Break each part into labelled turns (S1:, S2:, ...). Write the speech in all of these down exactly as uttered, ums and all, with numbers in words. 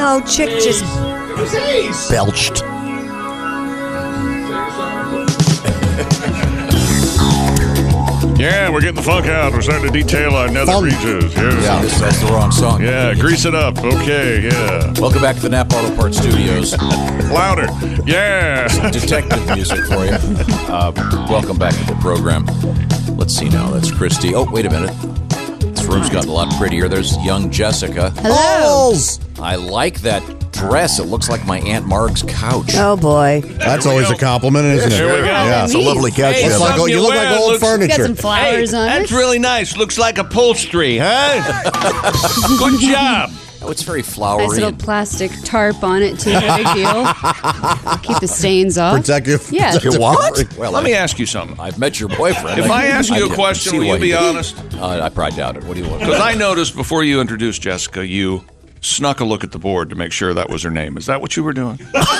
S1: No, Chick just
S2: belched.
S3: Yeah, we're getting the funk out. We're starting to detail our nether
S2: Funk.
S3: regions. Yeah.
S4: Yeah, this, that's the wrong song.
S3: Yeah, grease it up. Okay, yeah.
S4: Welcome back to the Napa Auto Parts Studios.
S3: Louder. Yeah.
S4: Detective music for you. Uh, welcome back to the program. Let's see now. That's Christy. Oh, wait a minute. This room's gotten a lot prettier. There's young Jessica.
S1: Hello.
S4: I like that dress. It looks like my Aunt Marg's couch.
S1: Oh boy.
S2: That's always a compliment, isn't it?
S3: Here we go.
S2: Yeah.
S5: It's a lovely couch.
S3: Hey,
S2: Looks like,
S3: something
S2: you
S3: you
S2: look
S3: wear
S2: like old
S3: looks-
S6: Got
S2: furniture.
S6: some flowers
S3: Hey,
S6: on
S3: that's
S6: it.
S3: really nice. Looks like upholstery, huh? Good job.
S4: Oh, it's very
S6: Nice
S4: flowery.
S6: little
S4: and-
S6: plastic tarp on it too. No big deal. Keep the stains off.
S2: Protective.
S6: Yeah.
S2: protective
S5: what?
S2: covering.
S4: well,
S3: Let
S4: I,
S3: me ask you something.
S4: I've met your boyfriend.
S3: If I ask you a
S4: can
S3: question,
S4: see
S3: will
S4: why
S3: you be
S4: did.
S3: honest?
S4: Uh, I probably doubt it. What do you want?
S3: Because I noticed before you introduced Jessica, you snuck a look at the board to make sure that was her name. Is that what you were doing?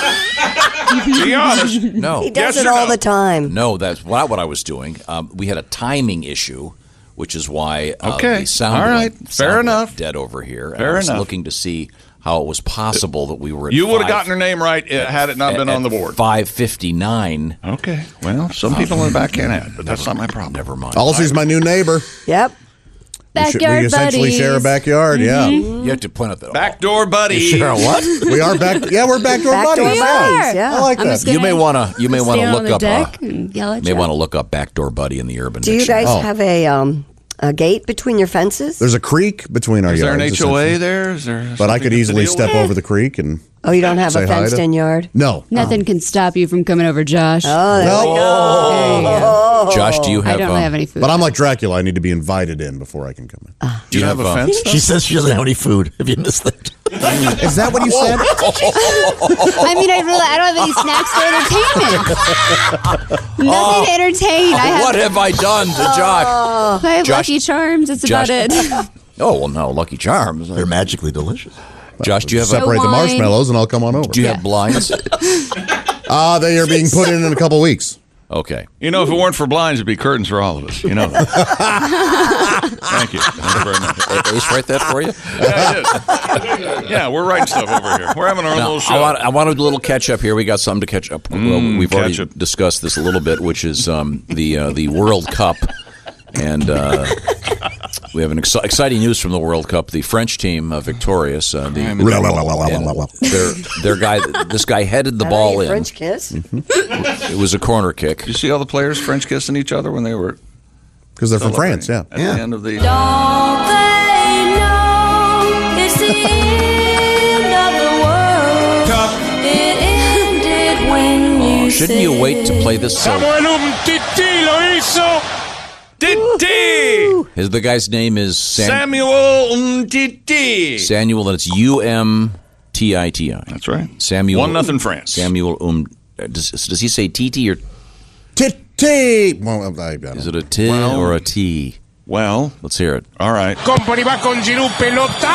S3: Be honest.
S4: No.
S1: He does
S3: Yes
S1: it
S3: or
S1: all
S3: no?
S1: the time.
S4: No, that's not what I was doing. Um, we had a timing issue, which is why uh,
S3: Okay.
S4: the sound
S3: All right.
S4: went,
S3: Fair
S4: sound went
S3: enough.
S4: dead over here. And
S3: Fair
S4: I was
S3: enough.
S4: looking to see how it was possible that we were at
S3: You would have
S4: five-
S3: gotten her name right uh, had it not been
S4: at
S3: on the board.
S4: five fifty-nine.
S3: Okay. Well, some people in the back can't have it, but that's not my problem.
S4: Never mind.
S2: Halsey's my new neighbor.
S1: Yep.
S2: We, should,
S6: Backyard
S2: we essentially
S6: buddies.
S2: share a backyard,
S4: You have to point out that
S3: Backdoor buddy.
S5: Sure, what?
S2: yeah. We are back. Yeah, we're backdoor
S1: Backdoor
S2: buddies.
S1: buddies, yeah.
S2: I like
S6: I'm
S2: that.
S6: just
S4: You
S6: gonna
S4: may want to. You may want to
S6: stand
S4: look
S6: on the
S4: up.
S6: deck
S4: Uh,
S6: and yell at
S4: may
S6: you.
S4: want to look up backdoor buddy in the Urban
S1: Do you
S4: Dictionary.
S1: guys
S2: Oh.
S1: have a um a gate between your fences?
S2: There's a creek between our
S3: Is there an
S2: yards.
S3: H O A
S2: essentially.
S3: there? Is there
S2: But I
S3: something
S2: could
S3: to
S2: easily
S3: deal
S2: step
S3: with?
S2: over the creek and
S1: Oh, you don't have
S2: say
S1: a
S2: hi to-
S1: fenced-in yard?
S2: no.
S6: Nothing can stop you from coming over, Josh.
S1: Oh, there we go.
S6: There you go.
S4: Josh, do you have?
S6: I don't
S4: um,
S6: have any food.
S2: But I'm like Dracula. I need to be invited in before I can come in.
S3: Do you have a
S4: uh,
S3: fence?
S5: She says she doesn't have any food. Have you missed that?
S2: Is that what you said?
S6: I mean, I really, I don't have any snacks for entertainment. Nothing to entertain. I have,
S4: What have I done to Josh?
S6: I have
S4: Josh-
S6: Lucky Charms. That's
S4: Josh-
S6: about it.
S4: Oh well, no, Lucky Charms.
S5: They're magically delicious.
S4: Josh, do you have? A,
S2: Separate the
S6: wine.
S2: marshmallows and I'll come on over.
S4: do you
S6: Yeah.
S4: have blinds?
S2: Ah, they are being put in in a couple weeks.
S4: Okay.
S3: You know, if it weren't for blinds, it'd be curtains for all of us. You know that. Thank you. Thank you very much.
S4: A- Ace, write that for you.
S3: Yeah, I did. Yeah, we're writing stuff over here. We're having our own
S4: Now,
S3: little show.
S4: I want, I want a little catch up here. We got something to catch up. well,
S3: Mm,
S4: we've already
S3: catch up.
S4: discussed this a little bit, which is um, the uh, the World Cup, and uh, we have an ex- exciting news from the World Cup. The French team uh, victorious. Uh, the and their their guy, this guy headed the
S1: Are
S4: ball
S1: they
S4: in.
S1: French kiss?
S4: It was a corner kick.
S3: you see all the players French kissing each other when they were
S2: Because they're from France, yeah.
S3: at the end of the.
S7: Don't they know it's the end of the world? It ended when you
S4: Shouldn't you wait to play this? So,
S3: Titi!
S4: his the guy's name is Sam,
S3: Samuel Umtiti.
S4: Samuel, and it's U M T I T I.
S3: That's right.
S4: Samuel.
S3: One nothing France.
S4: Samuel Um. Does, does he say T T or
S2: Titty. Well, I, I don't
S4: is
S2: know.
S4: it a T
S3: Well-
S4: or a T?
S3: Well,
S4: Let's hear it.
S3: all right.
S8: Company va con Giroud, pelota.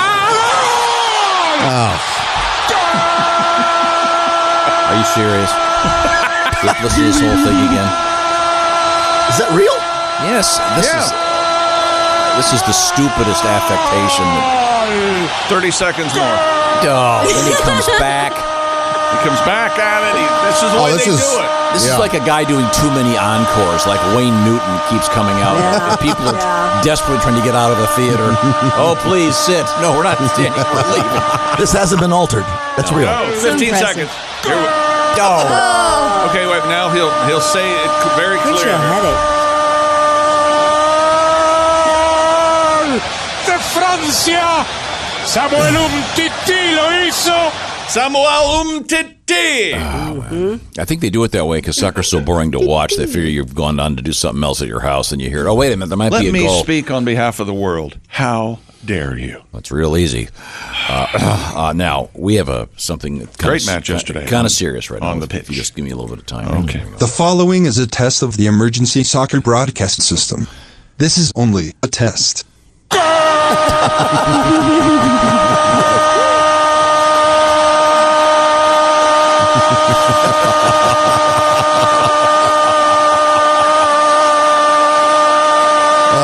S4: Are you serious? Let- Listen to this whole thing again.
S5: Is that real?
S4: Yes, this
S3: Yeah.
S4: is this is the stupidest affectation. That,
S3: thirty seconds more.
S4: oh, then he comes back.
S3: He comes back at it. He, this is the
S2: Oh,
S3: way
S2: this
S3: they
S2: is-
S3: do it.
S4: This
S2: Yeah.
S4: is like a guy doing too many encores, like Wayne Newton keeps coming out.
S1: Yeah.
S4: People are
S1: Yeah.
S4: desperately trying to get out of the theater. Oh, please sit. No, we're not standing. We're leaving.
S5: This hasn't been altered. That's real.
S3: Oh, fifteen
S6: impressive.
S3: seconds. Here we-
S4: Oh.
S3: Okay, wait. Now he'll he'll say it c- very
S1: Gives you
S3: clear.
S1: a headache.
S8: De Francia. Samuel Umtiti lo hizo.
S3: Samuel Umtiti.
S4: I think they do it that way because soccer's so boring to watch. They figure you've gone on to do something else at your house, and you hear, "Oh, wait a minute, there might
S3: Let
S4: be a
S3: me
S4: goal."
S3: speak on behalf of the world. How dare you?
S4: That's real easy. Uh, uh, now we have a something kinda,
S3: Great match yesterday
S4: kind
S3: on-
S4: of serious right
S3: on
S4: now.
S3: the
S4: If you
S3: pitch.
S4: just give me a little bit of time.
S3: Okay.
S9: The following is a test of the emergency soccer broadcast system. This is only a test.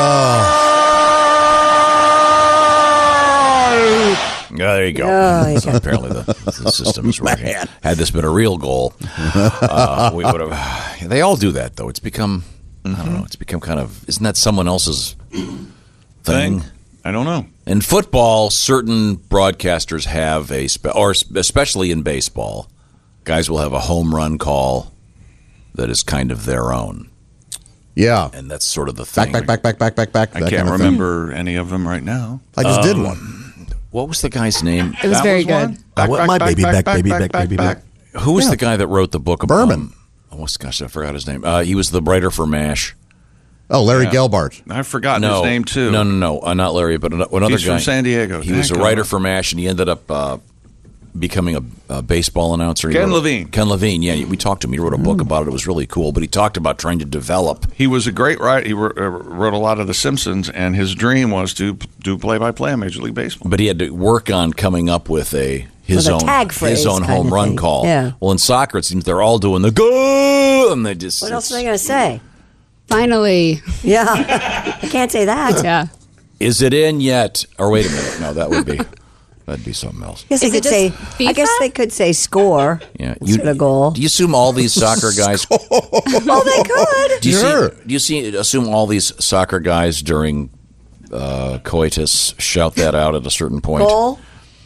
S4: Yeah, there you go.
S1: Oh, you got
S4: apparently the, the system is working. Had this been a real goal, uh, we would have. They all do that, though. It's become, mm-hmm. I don't know. It's become kind of. Isn't that someone else's thing?
S3: thing? I don't know.
S4: In football, certain broadcasters have a, spe- or especially in baseball, guys will have a home run call that is kind of their own.
S2: Yeah.
S4: And that's sort of the thing.
S2: Back, back, back, back, back, back, back.
S3: I can't remember any of them right now.
S2: I just
S4: um,
S2: did one.
S4: What was the guy's name?
S6: It was
S3: That
S6: very
S3: was
S6: good.
S3: one?
S5: I want my baby back, baby back,
S3: back,
S5: baby
S3: back.
S5: back.
S4: Who was
S2: Yeah.
S4: the guy that wrote the book about
S2: Berman.
S4: Oh, gosh, I forgot his name. Uh, he was the writer for MASH.
S2: Oh, Larry
S3: Yeah.
S2: Gelbart.
S3: I've forgotten
S4: No,
S3: his name, too.
S4: No, no, no. Uh, not Larry, but another
S3: He's
S4: guy.
S3: from San Diego.
S4: He was a
S3: Thank
S4: writer
S3: God.
S4: for MASH, and he ended up uh, becoming a, a baseball announcer. He
S3: Ken
S4: wrote-
S3: Levine.
S4: Ken Levine, yeah. We talked to him. He wrote a book about it. It was really cool, but he talked about trying to develop.
S3: He was a great writer. He wrote, uh, wrote a lot of The Simpsons, and his dream was to do play-by-play on Major League Baseball.
S4: But he had to work on coming up with a his
S1: With a
S4: own
S1: tag phrase
S4: his own
S1: kind
S4: home
S1: of
S4: run
S1: thing.
S4: call.
S1: Yeah.
S4: Well, in soccer, it seems they're all doing the go, and they just.
S1: What else
S4: it's-
S1: are they going to say?
S6: Finally.
S1: Yeah. I can't say that.
S6: Yeah.
S4: Is it in yet? Or wait a minute. No, that would be that'd be something else.
S1: I guess they
S6: Is it
S1: could say.
S6: just
S1: I guess
S6: FIFA?
S1: they could say score.
S4: Yeah,
S1: instead of goal.
S4: Do you assume all these soccer guys?
S1: Oh, they could.
S4: Do you
S2: Sure.
S4: see? Do you see? Assume all these soccer guys during uh, coitus shout that out at a certain point.
S1: Goal,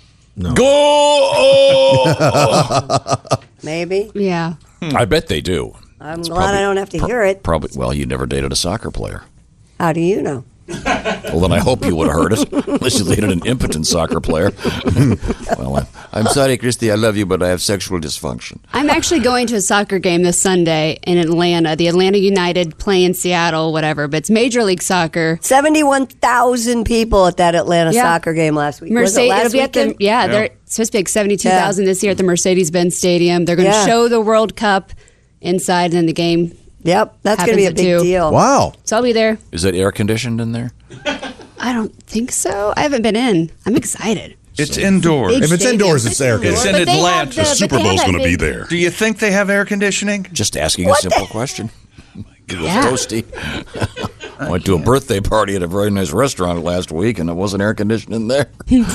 S4: Go!
S1: maybe.
S6: Yeah.
S4: I bet they do.
S1: I'm
S4: It's
S1: glad
S4: probably-
S1: I don't have to
S4: pro-
S1: hear it.
S4: Probably. Well, you never dated a soccer player.
S1: How do you know?
S4: Well, then I hope you would have heard it, unless you dated an impotent soccer player. Well, I'm, I'm sorry, Christy. I love you, but I have sexual dysfunction.
S6: I'm actually going to a soccer game this Sunday in Atlanta. The Atlanta United play in Seattle, whatever, but it's Major League Soccer.
S1: seventy-one thousand people at that Atlanta
S6: Yeah.
S1: soccer game last week. Was it
S6: Mercedes,
S1: last
S6: it'll be at the,
S1: weekend?
S6: yeah, they're supposed to be like seventy-two thousand this year at the Mercedes-Benz Stadium. They're going to
S1: Yeah.
S6: show the World Cup inside, and then the game.
S1: Yep, that's going to be a
S6: Happens at
S1: big
S6: two.
S1: deal.
S2: Wow.
S6: So I'll be there.
S4: Is it air conditioned in there?
S6: I don't think so. I haven't been in. I'm excited.
S3: It's indoors.
S6: Big
S2: If it's
S6: stadium.
S2: indoors, it's air
S3: It's
S2: conditioning.
S3: in
S6: But they have
S3: Atlanta.
S6: the- but
S10: Super
S6: they have
S10: Bowl's
S6: that
S10: going to be
S6: big-
S10: there.
S3: Do you think they have air conditioning?
S4: Just asking a simple question. It was
S6: Yeah.
S4: toasty. I went to a birthday party at a very nice restaurant last week, and it wasn't air conditioned in there.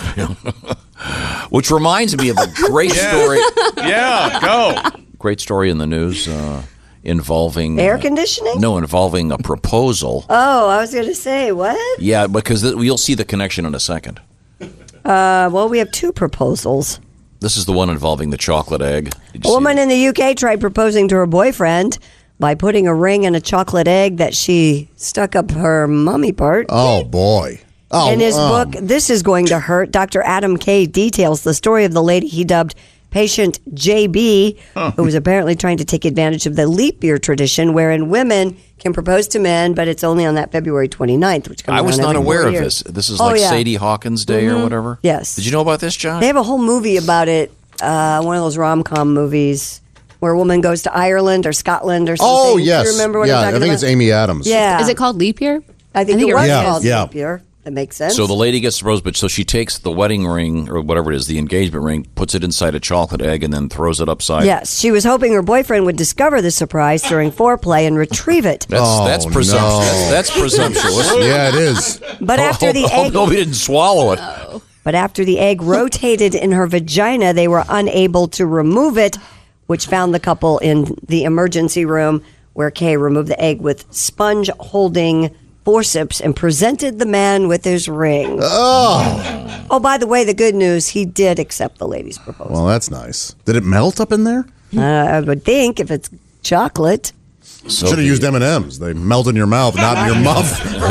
S4: Which reminds me of a great story.
S3: Yeah, go.
S4: Great story in the news uh, involving
S1: Air
S4: uh,
S1: conditioning?
S4: No, involving a proposal.
S1: Oh, I was going to say, what?
S4: Yeah, because th- you'll see the connection in a second.
S1: Uh, well, we have two proposals.
S4: This is the one involving the chocolate egg. Did
S1: A
S4: you see
S1: woman
S4: it?
S1: in the U K tried proposing to her boyfriend by putting a ring in a chocolate egg that she stuck up her mummy part.
S2: Oh, boy. Oh,
S1: In his
S2: um,
S1: book, This Is Going to Hurt, Doctor Adam Kay details the story of the lady he dubbed patient J B, who was apparently trying to take advantage of the leap year tradition wherein women can propose to men, but it's only on that February twenty-ninth, which comes
S4: I was
S1: around
S4: not
S1: every
S4: aware
S1: four
S4: of
S1: years.
S4: this. This is
S1: Oh,
S4: like
S1: yeah.
S4: Sadie Hawkins Day or whatever?
S1: Yes.
S4: Did you know about this, John?
S1: They have a whole movie about it, uh, one of those rom-com movies where a woman goes to Ireland or Scotland or something.
S2: Oh,
S1: Do
S2: yes.
S1: you remember what
S2: yeah,
S1: I'm talking
S2: I think
S1: about?
S2: it's Amy Adams.
S1: Yeah.
S6: Is it called Leap Year?
S1: I think,
S6: I think
S1: it
S6: it
S1: was
S6: really
S2: is.
S1: called
S2: Yeah.
S1: Leap Year. That makes sense.
S4: So the lady gets proposed, but so she takes the wedding ring or whatever it is, the engagement ring, puts it inside a chocolate egg, and then throws it upside.
S1: Yes, she was hoping her boyfriend would discover the surprise during foreplay and retrieve it.
S4: That's
S2: Oh,
S4: that's presumptuous.
S2: no.
S4: That's, that's presumptuous.
S2: Yeah, it is.
S1: But after the
S4: hope,
S1: egg,
S4: hope nobody didn't swallow it.
S1: but after the egg rotated in her vagina, they were unable to remove it, which found the couple in the emergency room, where Kay removed the egg with sponge-holding forceps and presented the man with his ring.
S2: Oh.
S1: Oh, by the way, the good news, he did accept the lady's proposal.
S2: Well, that's nice. Did it melt up in there?
S1: Uh, I would think if it's chocolate.
S4: So
S2: Should have
S4: the-
S2: used M and M's. They melt in your mouth, not in your muff.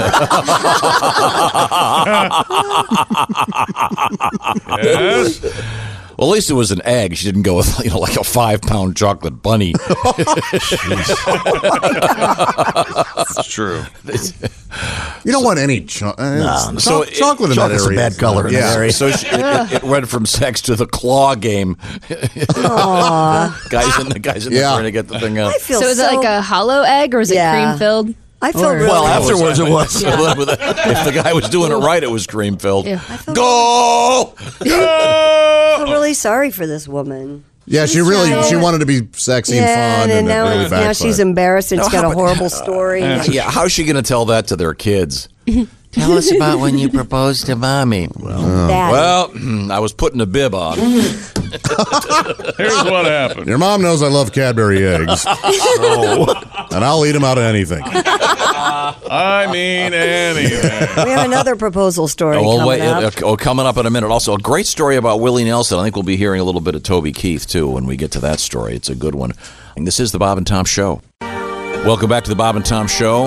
S3: Yes.
S4: Well, at least it was an egg. She didn't go with you know like a five pound chocolate bunny.
S3: It's true.
S2: You don't want any cho- uh,
S5: No,
S2: cho-
S4: so it-
S2: chocolate in that
S5: chocolate's a
S2: area.
S5: bad color in
S2: yeah.
S5: that area.
S4: So she, it, it, it went from sex to the claw game. guys in the guys in the
S2: Yeah.
S4: trying to get the thing out.
S1: I feel
S6: So is it like a hollow egg or is it
S1: Yeah.
S6: cream filled?
S1: I feel
S6: Or-
S1: really,
S5: Well, afterwards it was.
S4: If the guy was doing it right, it was cream filled.
S6: Yeah.
S4: Go!
S1: I feel really sorry for this woman.
S2: Yeah, she really she wanted to be sexy and
S1: Yeah,
S2: fun,
S1: and,
S2: and,
S1: now,
S2: it really
S1: now she's
S2: backfired.
S1: embarrassed and
S4: No,
S1: she's got
S4: how
S1: a
S4: about-
S1: horrible story.
S4: Yeah, how's she going to tell that to their kids? Tell us about when you proposed to Mommy. Well,
S1: That-
S4: well I was putting a bib on.
S3: Here's what happened.
S2: Your mom knows I love Cadbury eggs. And I'll eat them out of anything.
S3: I mean, anything.
S1: we have another proposal story
S4: Oh, well,
S1: coming
S4: wait,
S1: up.
S4: uh, oh, coming up in a minute. Also, a great story about Willie Nelson. I think we'll be hearing a little bit of Toby Keith, too, when we get to that story. It's a good one. And this is the Bob and Tom Show. Welcome back to the Bob and Tom Show.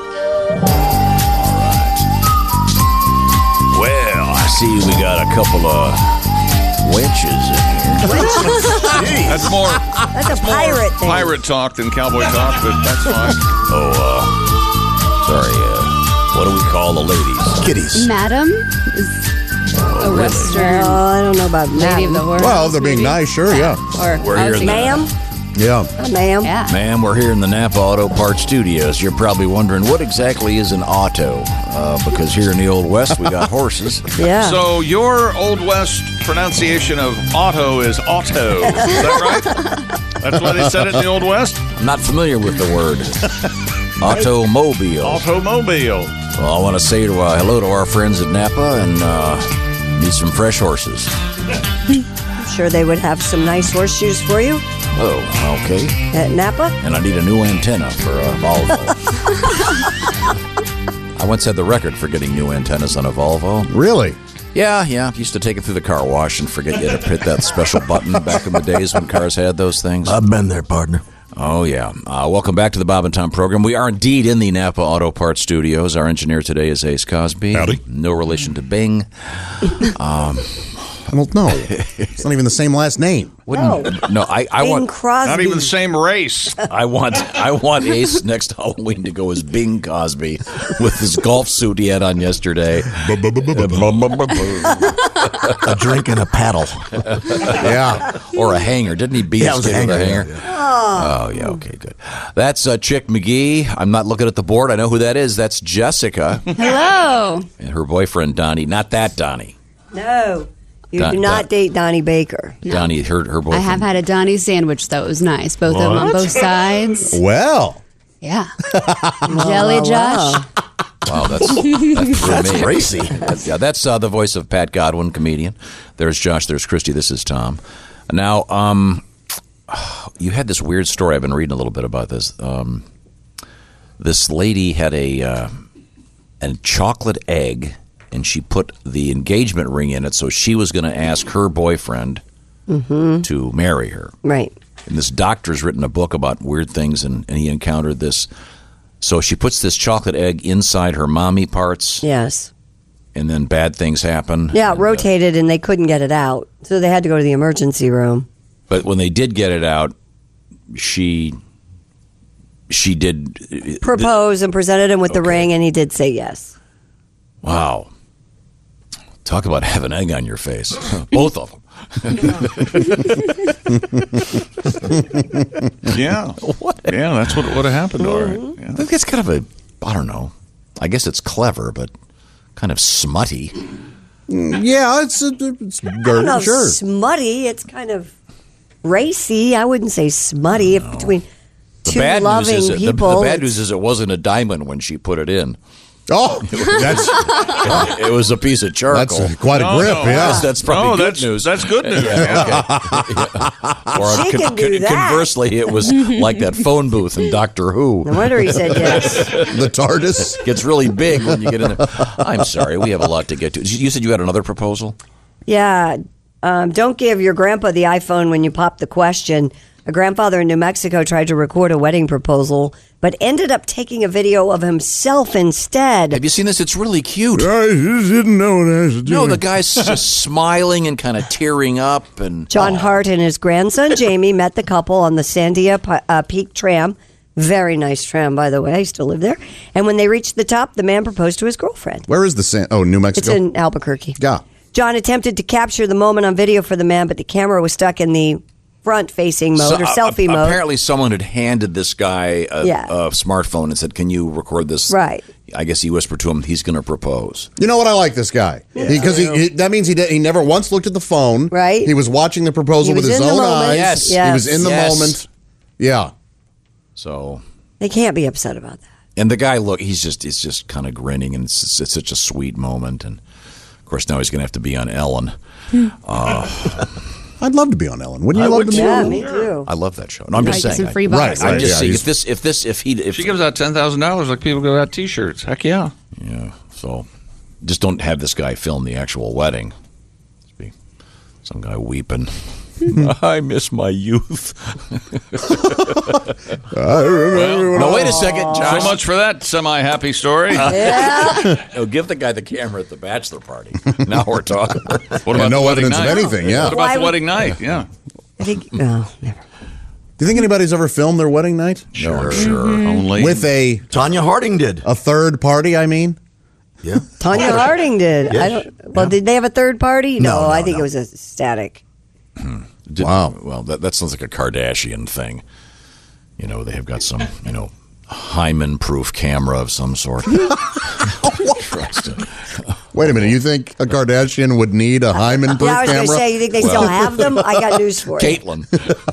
S4: Well, I see we got a couple of wenches in here.
S3: That's more
S1: That's a pirate thing.
S3: pirate talk than cowboy talk, but that's fine.
S4: Oh, uh, sorry. Uh, what do we call the ladies?
S5: Kitties.
S6: Madam is a Western
S1: Oh, I don't know about
S6: lady of the
S1: that.
S6: horse.
S2: Well, they're being nice, sure, yeah.
S6: Or
S4: We're here in the-
S1: Ma'am?
S2: Yeah.
S1: Uh, ma'am?
S6: Yeah.
S4: Ma'am, we're here in the Napa Auto Parts Studios. You're probably wondering what exactly is an auto, uh, because here in the Old West we got horses.
S1: Yeah.
S3: So your Old West pronunciation of auto is auto. Is that right? That's why they said it in the Old West?
S4: I'm not familiar with the word automobile.
S3: Automobile.
S4: Well, I want to say to, uh, hello to our friends at Napa and uh, need some fresh horses.
S1: I'm sure they would have some nice horseshoes for you
S4: Oh, okay.
S1: at Napa.
S4: And I need a new antenna for a Volvo. I once had the record for getting new antennas on a Volvo.
S2: Really?
S4: Yeah, yeah. Used to take it through the car wash and forget you had to hit that special button back in the days when cars had those things.
S5: I've been there, partner.
S4: Oh, yeah. Uh, welcome back to the Bob and Tom program. We are indeed in the Napa Auto Parts Studios. Our engineer today is Ace Cosby.
S2: Howdy.
S4: No relation to Bing. Um,
S2: I don't know. It's not even the same last name.
S4: wouldn't, no, I, I
S1: Bing
S4: want
S1: Crosby.
S3: Not even the same race.
S4: I want I want Ace next Halloween to go as Bing Cosby with his golf suit he had on yesterday.
S5: A drink and a paddle.
S2: Yeah.
S4: Or a hanger. Didn't he beat
S5: Yeah, it
S4: his
S5: was a
S4: kid with a
S5: hanger,
S4: hanger?
S5: yeah,
S4: Oh, yeah, okay, good. That's uh, Chick McGee. I'm not looking at the board. I know who that is. That's Jessica
S6: Hello.
S4: and her boyfriend, Donnie. Not that Donnie.
S1: No. You
S4: Don-
S1: do not
S4: Don-
S1: date Donnie Baker.
S4: Donnie, her, her
S6: I
S4: boyfriend.
S6: have had a Donnie sandwich, though. It was nice. Both of them on both sides.
S2: Well,
S6: Yeah. Jelly
S1: wow,
S6: Josh.
S1: wow.
S4: Wow, that's that's,
S5: That's
S4: me.
S5: racy.
S4: That's- yeah, that's uh, the voice of Pat Godwin, comedian. There's Josh. There's Christy. This is Tom. Now, um, you had this weird story. I've been reading a little bit about this. Um, this lady had a uh, a chocolate egg, and she put the engagement ring in it, so she was going to ask her boyfriend to marry her.
S1: Right.
S4: And this doctor's written a book about weird things, and, and he encountered this. So she puts this chocolate egg inside her mommy parts,
S1: Yes.
S4: and then bad things happen.
S1: Yeah, it
S4: And, uh,
S1: rotated and they couldn't get it out. So they had to go to the emergency room.
S4: but when they did get it out, she she did
S1: Proposed and presented him with the
S4: Okay.
S1: ring, and he did say yes.
S4: Wow. Talk about having egg on your face. Both of them.
S3: Yeah. Yeah, that's what would have happened to her. Yeah.
S4: I think it's kind of a, I don't know. I guess it's clever, but kind of smutty.
S2: yeah, it's, it's
S1: I don't
S2: dirt,
S1: know,
S2: sure.
S1: smutty. It's kind of racy. I wouldn't say smutty. If between
S4: The
S1: two
S4: bad news
S1: loving
S4: is it, the, the
S1: people.
S4: bad news is it wasn't a diamond when she put it in.
S2: Oh, that's
S4: It was a piece of charcoal.
S2: that's quite a
S3: No,
S2: grip,
S3: no,
S2: yeah.
S4: That's, that's probably
S3: No,
S4: good
S3: that's,
S4: news.
S3: That's good news. Yeah.
S4: Or
S1: She can do that.
S4: conversely, it was like that phone booth in Doctor Who.
S1: No wonder he said yes.
S2: The TARDIS.
S4: Gets really big when you get in there. I'm sorry, we have a lot to get to. You said you had another proposal?
S1: Yeah. Um, don't give your grandpa the iPhone when you pop the question. A grandfather in New Mexico tried to record a wedding proposal, but ended up taking a video of himself instead.
S4: Have you seen this? It's really cute.
S2: I just didn't know what I was doing.
S4: No, the guy's just smiling and kind of tearing up. And
S1: John
S4: oh.
S1: Hart and his grandson Jamie met the couple on the Sandia P- uh, Peak tram. Very nice tram, by the way. I still live there. And when they reached the top, the man proposed to his girlfriend.
S2: Where is the San? Oh, New
S1: It's
S2: Mexico.
S1: in Albuquerque.
S2: Yeah.
S1: John attempted to capture the moment on video for the man, but the camera was stuck in the front-facing mode
S4: So,
S1: or
S4: uh,
S1: selfie
S4: uh,
S1: mode.
S4: Apparently, someone had handed this guy a,
S1: Yeah.
S4: a smartphone and said, "Can you record this?"
S1: Right.
S4: I guess he whispered to him, "He's going to propose."
S2: You know what? I like this guy because he, he, that means he did, he never once looked at the phone.
S1: Right.
S2: He was watching the proposal
S1: He
S2: with
S1: was
S2: his
S1: in the
S2: own
S1: moment.
S2: eyes.
S4: Yes.
S1: Yes.
S2: He was in the
S4: Yes.
S2: moment. Yeah.
S4: So
S1: They can't be upset about that.
S4: And the guy, look, he's just he's just kind of grinning, and it's, it's such a sweet moment. And of course, now he's going to have to be on Ellen. uh,
S2: I'd love to be on Ellen. Wouldn't you
S4: I
S2: love
S4: would
S2: to be
S1: Yeah,
S2: on Ellen?
S1: me too.
S4: I love that show. No, I'm just
S6: Like
S4: saying.
S6: some free
S4: I,
S6: boxes.
S2: Right,
S4: I'm just
S2: yeah,
S4: saying
S2: he's-
S4: if this if this if he if
S3: She gives out ten thousand dollars like people give out T-shirts. Heck yeah.
S4: yeah, so just don't have this guy film the actual wedding. Just be some guy weeping. I miss my youth.
S2: I remember when
S4: No,
S2: I-
S4: wait a second, Josh.
S3: So much for that semi-happy story.
S4: Oh, give the guy the camera at the bachelor party. Now we're talking.
S3: What
S2: Yeah,
S3: about
S2: no
S3: the wedding
S2: evidence of
S3: night?
S2: anything, yeah.
S3: What about
S1: Why
S3: the
S1: would-
S3: wedding night? Yeah.
S1: I think, oh, never.
S2: Do you think anybody's ever filmed their wedding night?
S4: Sure, sure.
S3: Only
S2: With a
S5: Tanya Harding did.
S2: a third party, I mean?
S5: Yeah.
S1: Tanya Harding did.
S5: Yes.
S1: I don't. Well, did they have a third party?
S5: No,
S1: No,
S5: no,
S1: I think
S5: no.
S1: it was a static.
S4: Did-
S2: Wow.
S4: Well, that, that sounds like a Kardashian thing. You know, they have got some, you know, Hyman-proof camera of some sort. Christ.
S2: Wait a minute. You think a Kardashian would need a Hyman proof
S1: Yeah, I was
S2: camera?
S1: going to say, you think they still have them? I got news for you.
S4: Caitlin.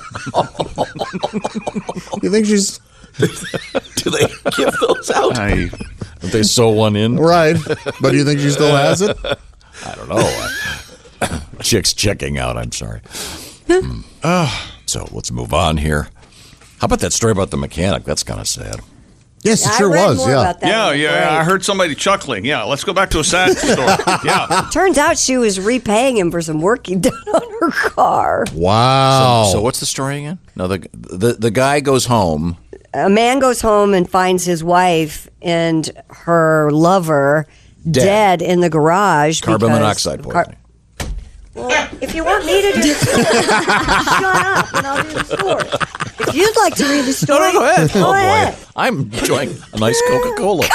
S2: You think she's
S5: Do they give those out?
S3: I,
S4: Did they sew one in?
S2: right? But do you think she still has it?
S4: I don't know. Chick's checking out. I'm sorry. Hmm. So let's move on here. How about that story about the mechanic? That's kind of sad.
S2: Yes, it
S1: I
S2: sure
S1: read
S2: was.
S1: more
S2: Yeah.
S1: about that.
S3: yeah,
S1: It was
S3: yeah.
S1: great.
S3: I heard somebody chuckling. Yeah, let's go back to a sad story. Yeah.
S1: Turns out she was repaying him for some work he'd done on her car.
S2: Wow.
S4: So what's the story again? No, the the the guy goes home.
S1: A man goes home and finds his wife and her lover
S4: Dead.
S1: dead, in the garage.
S4: Carbon
S1: because-
S4: monoxide
S1: car-
S4: poisoning.
S1: Well, if you want me to do the story, shut up and I'll do the story. If you'd like to read the story,
S4: go ahead.
S1: Go
S4: Oh, boy.
S1: ahead.
S4: I'm enjoying a nice Coca-Cola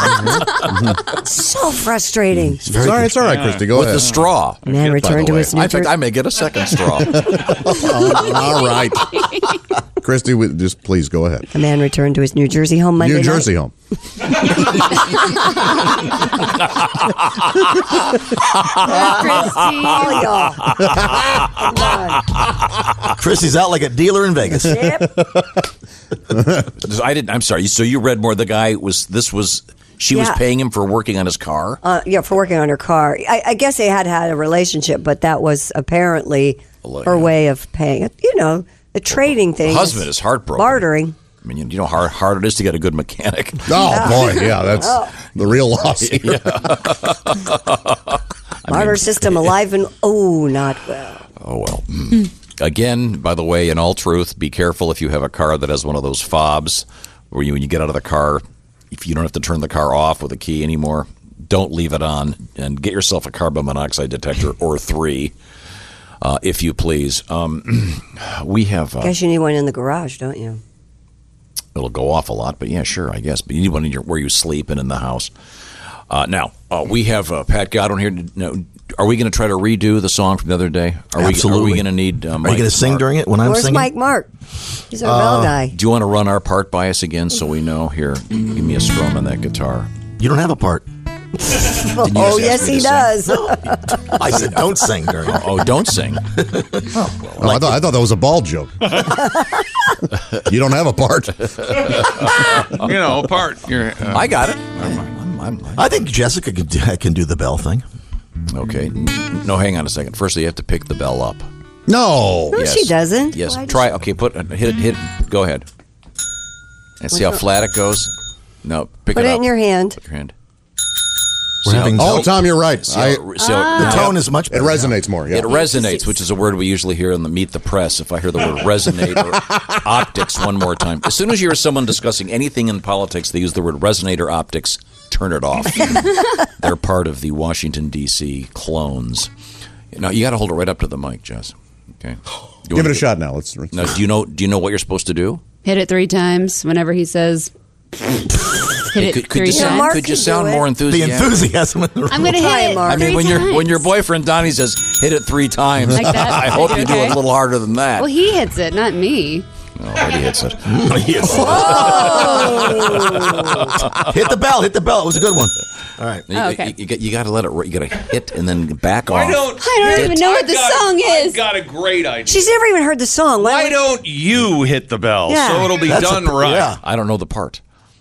S1: So frustrating.
S2: it's all right, it's all right, Christy. Go
S4: with
S2: ahead.
S4: the straw.
S1: The man
S4: By
S1: returned
S4: the
S1: to
S4: way.
S1: his New
S4: I think
S1: Jersey.
S4: I may get a second straw.
S2: all right. Christy, we- just please go ahead.
S1: The man returned to his New Jersey home Monday
S2: New
S1: night.
S2: Jersey home.
S1: All y'all. Come on.
S5: Chrissy's out like a dealer in Vegas.
S1: Yep.
S4: I didn't. I'm sorry. So you read more. The guy was. This was. She was
S1: Yeah.
S4: paying him for working on his car.
S1: Uh, yeah, for working on her car. I, I guess they had had a relationship, but that was apparently
S4: Well,
S1: her
S4: yeah.
S1: way of paying it. You know, the trading thing.
S4: Husband is heartbroken.
S1: Bartering.
S4: I mean, you you know how hard it is to get a good mechanic.
S2: Oh, boy. Yeah, that's the real loss here.
S1: Barter system alive and, oh, not well.
S4: Oh well. Mm. Again, by the way, in all truth, be careful if you have a car that has one of those fobs where you, when you get out of the car, if you don't have to turn the car off with a key anymore, don't leave it on and get yourself a carbon monoxide detector or three, uh, if you please. Um, we have. Uh,
S1: Guess you need one in the garage, don't you?
S4: It'll go off a lot, but yeah, sure, I guess. But you need one in your, where you sleep and in the house. Uh, now, uh, we have uh, Pat Godwin here. No, are we going to try to redo the song from the other day? Are
S5: Absolutely.
S4: We, are we going to need uh, Mike
S5: Are you going to sing
S4: Mark?
S5: during it when I'm
S1: Where's
S5: singing?
S1: Mike Mark? He's our bell guy.
S4: Do you want to run our part by us again so we know? Here, give me a strum on that guitar.
S5: You don't have a part.
S1: Oh,
S4: just
S1: yes,
S4: ask me
S1: he
S4: to
S1: does.
S5: I said don't sing during it.
S4: Oh, don't sing.
S2: Oh, I, thought, I thought that was a ball joke. You don't have a part.
S3: You know, part. You're, uh,
S4: I got it. I'm, I'm, I'm, I'm,
S5: I think Jessica can do, can do the bell thing.
S4: okay. No, hang on a second. First, you have to pick the bell up.
S2: No.
S1: No, she doesn't.
S4: Yes.
S1: Why does
S4: Try.
S1: she-
S4: Okay. Put hit it. Hit it. Go ahead. And see how flat it goes. No. Pick
S1: Put
S4: it
S1: it
S4: up.
S1: in your hand.
S4: Put your hand.
S5: We're
S4: See how-
S5: having
S2: Oh, Tom, you're right.
S4: See
S2: I,
S4: how- see how-
S5: the tone is much
S2: it
S5: better.
S2: resonates more. Yeah.
S4: It resonates, which is a word we usually hear in the Meet the Press. If I hear the word resonate or optics one more time. As soon as you hear someone discussing anything in politics, they use the word resonate or optics, turn it off. They're part of the Washington, D C clones. Now, you got to hold it right up to the mic, Jess. Okay. You
S2: Give
S4: wanna
S2: it a
S4: do-
S2: shot now. Let's.
S4: Now, do you know? Do you know what you're supposed to do?
S6: Hit it three times whenever he says. Hit it
S4: Could, could
S6: three
S4: you
S6: times.
S4: sound,
S1: Mark
S4: could you
S1: can
S4: sound
S1: do it.
S4: more
S5: The
S4: enthusiastic?
S5: enthusiasm in the room.
S6: I'm going to
S1: Try
S6: hit
S1: it,
S6: it.
S1: Mark.
S4: I mean,
S6: three
S4: when your
S6: times.
S4: when your boyfriend Donnie says hit it three times,
S6: Like that?
S4: I hope you do
S6: Okay.
S4: it a little harder than that.
S6: Well, he hits it, not me.
S4: Oh, but he hits it.
S5: Hit the bell. Hit the bell. It was a good one. All right.
S4: You,
S6: Oh, okay.
S4: you, you, got- you got to let it. You got to hit and then back off.
S3: Why don't
S6: I don't even know what the song is.
S3: I've got a great idea.
S1: She's never even heard the song.
S3: Why
S1: would-
S3: don't you hit the bell
S1: Yeah.
S3: so it'll be
S5: That's
S3: done
S5: a-
S3: right?
S5: yeah.
S4: I don't know the part.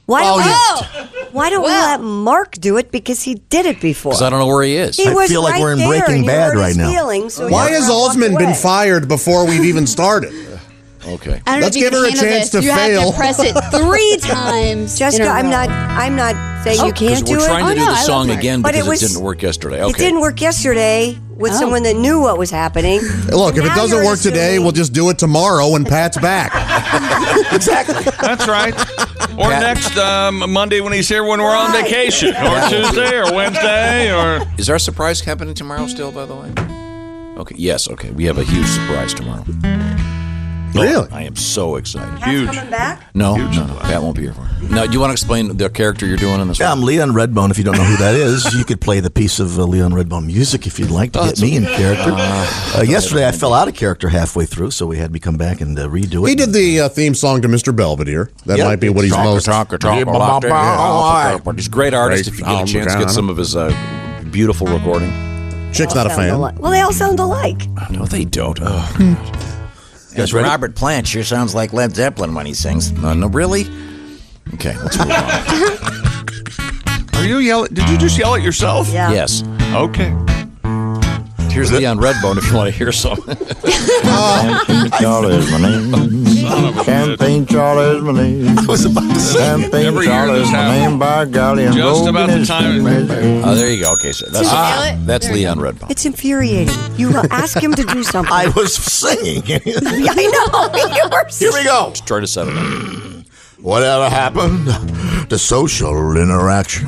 S1: Why don't,
S5: Oh,
S1: we,
S5: yeah.
S1: why don't we let Mark do it? Because he did it before.
S4: Because I don't know where he is.
S1: He
S5: I
S1: was
S5: feel like
S1: right
S5: we're in
S1: there,
S5: Breaking
S1: and you
S5: Bad
S1: hurt
S5: right
S1: his
S5: now.
S1: feelings, so
S2: Why
S1: he
S2: has
S1: walked
S2: Alsman been
S1: away.
S2: fired before we've even started?
S4: Okay.
S6: I don't
S2: Let's
S6: know if you
S2: give her
S6: can
S2: a
S6: handle
S2: chance
S6: this.
S2: to
S6: you
S2: fail.
S6: have to press it three times.
S1: Jessica,
S6: in a
S1: I'm
S6: row.
S1: not. I'm not saying
S6: Oh,
S1: you can't
S4: Because
S1: do
S4: we're
S1: it.
S4: trying to
S6: Oh,
S4: do
S6: no,
S4: the
S6: I love
S4: song
S6: Mark.
S4: again
S1: But
S4: because
S1: it
S4: it,
S1: was-
S4: didn't work yesterday. Okay.
S1: It didn't work yesterday with
S6: Oh.
S1: someone that knew what was happening.
S2: Look, if it
S1: Now
S2: doesn't
S1: you're
S2: work today,
S1: assuming-
S2: we'll just do it tomorrow when Pat's back.
S5: Exactly.
S3: That's right. Or
S4: Pat-
S3: next um, Monday when he's here when we're on
S1: Right.
S3: vacation. Or Tuesday or Wednesday or...
S4: Is our surprise happening tomorrow still, by the way? Okay. Yes. Okay. We have a huge surprise tomorrow.
S2: Really?
S4: I am so excited.
S1: Pat's
S3: Huge.
S1: coming back.
S4: No, no, no. Pat won't be here for it. Now, do you want to explain the character you're doing in this
S5: Yeah,
S4: one?
S5: I'm Leon Redbone. If you don't know who that is, you could play the piece of uh, Leon Redbone music if you'd like to
S4: Oh,
S5: get
S4: that's
S5: me in
S4: okay.
S5: character.
S4: Uh,
S5: Uh, yesterday, I fell out of character halfway through, so we had me come back and uh, redo it.
S2: He did the uh, theme song to Mister Belvedere. That
S5: Yep.
S2: might be what he's most.
S4: Talk, talk,
S2: Yeah,
S4: talk,
S2: yeah,
S4: talk,
S2: yeah.
S4: talk. He's a great artist. If you get a chance, get some of his uh, beautiful recording.
S2: Chick's not a
S1: Sound
S2: fan.
S1: alike. Well, they all sound alike.
S4: No, they don't. Oh,
S5: guys ready?
S4: Robert Plant sure sounds like Led Zeppelin when he sings. No, no, really? Okay, let's move on.
S3: Are you yelling? Did you just yell at yourself?
S1: Yeah.
S4: Yes.
S3: Okay.
S4: Here's Leon Redbone if you want to hear something.
S10: Champagne Charlie is my name. Champagne Charlie is my name.
S5: I was about to say.
S10: Champagne
S3: Every year
S10: Charlie
S3: this
S10: is my
S3: happens.
S10: name, by golly. And
S3: Just about the time.
S4: Oh, there you go. Okay, so that's,
S6: Did you nail it?
S4: that's
S6: There you
S4: Leon Redbone.
S1: It's infuriating. You ask him to do something.
S5: I was singing.
S1: I know. You were
S5: Here we go.
S4: Try to set it up.
S5: Whatever happened to social interaction?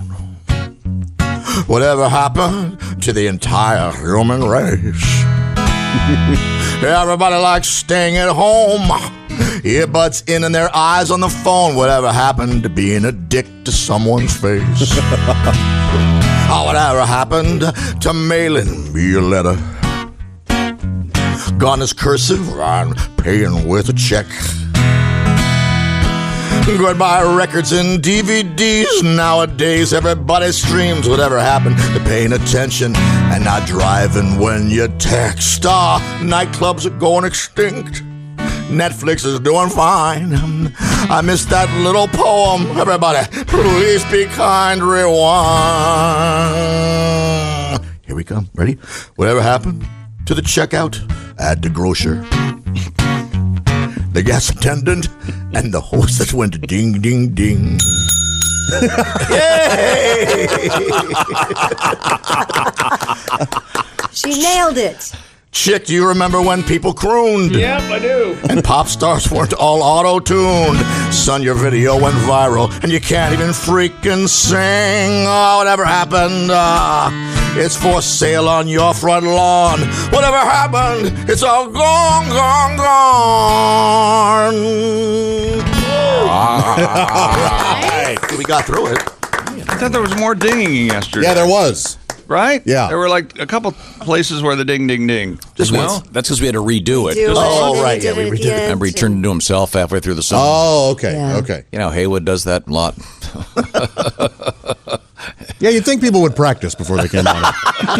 S5: Whatever happened to the entire human race? Everybody likes staying at home, earbuds in and their eyes on the phone. Whatever happened to being a dick to someone's face? Oh, whatever happened to mailing me a letter? Gone is cursive and paying with a check. Goodbye records and D V Ds. Nowadays everybody streams. Whatever happened to paying attention and not driving when you text? Ah, nightclubs are going extinct. Netflix is doing fine. I missed that little poem. Everybody, please be kind. Rewind. Here we come. Ready? Whatever happened to the checkout at the grocer? The gas attendant and the host that went ding, ding, ding. Yay!
S1: She nailed it.
S5: Chick, do you remember when people crooned?
S3: Yep, I do.
S5: And pop stars weren't all auto-tuned. Son, your video went viral, and you can't even freaking sing. Oh, whatever happened? Uh, it's for sale on your front lawn. Whatever happened? It's all gone, gone, gone. We got through it.
S3: I thought there was more dinging yesterday.
S2: Yeah, there was.
S3: Right?
S2: Yeah.
S3: There were like a couple places where the ding, ding, ding.
S4: Just
S3: well,
S4: that's because we had to redo it.
S1: Do it,
S5: Oh,
S1: and then
S5: right,
S1: he did
S5: yeah, we
S1: it at
S5: redid
S1: the
S5: it.
S1: end,
S4: Remember, he
S1: too.
S4: turned into himself halfway through the song.
S2: Oh, okay,
S1: Yeah.
S2: okay.
S4: You know, Haywood does that a lot.
S2: Yeah, you'd think people would practice before they came on.
S3: but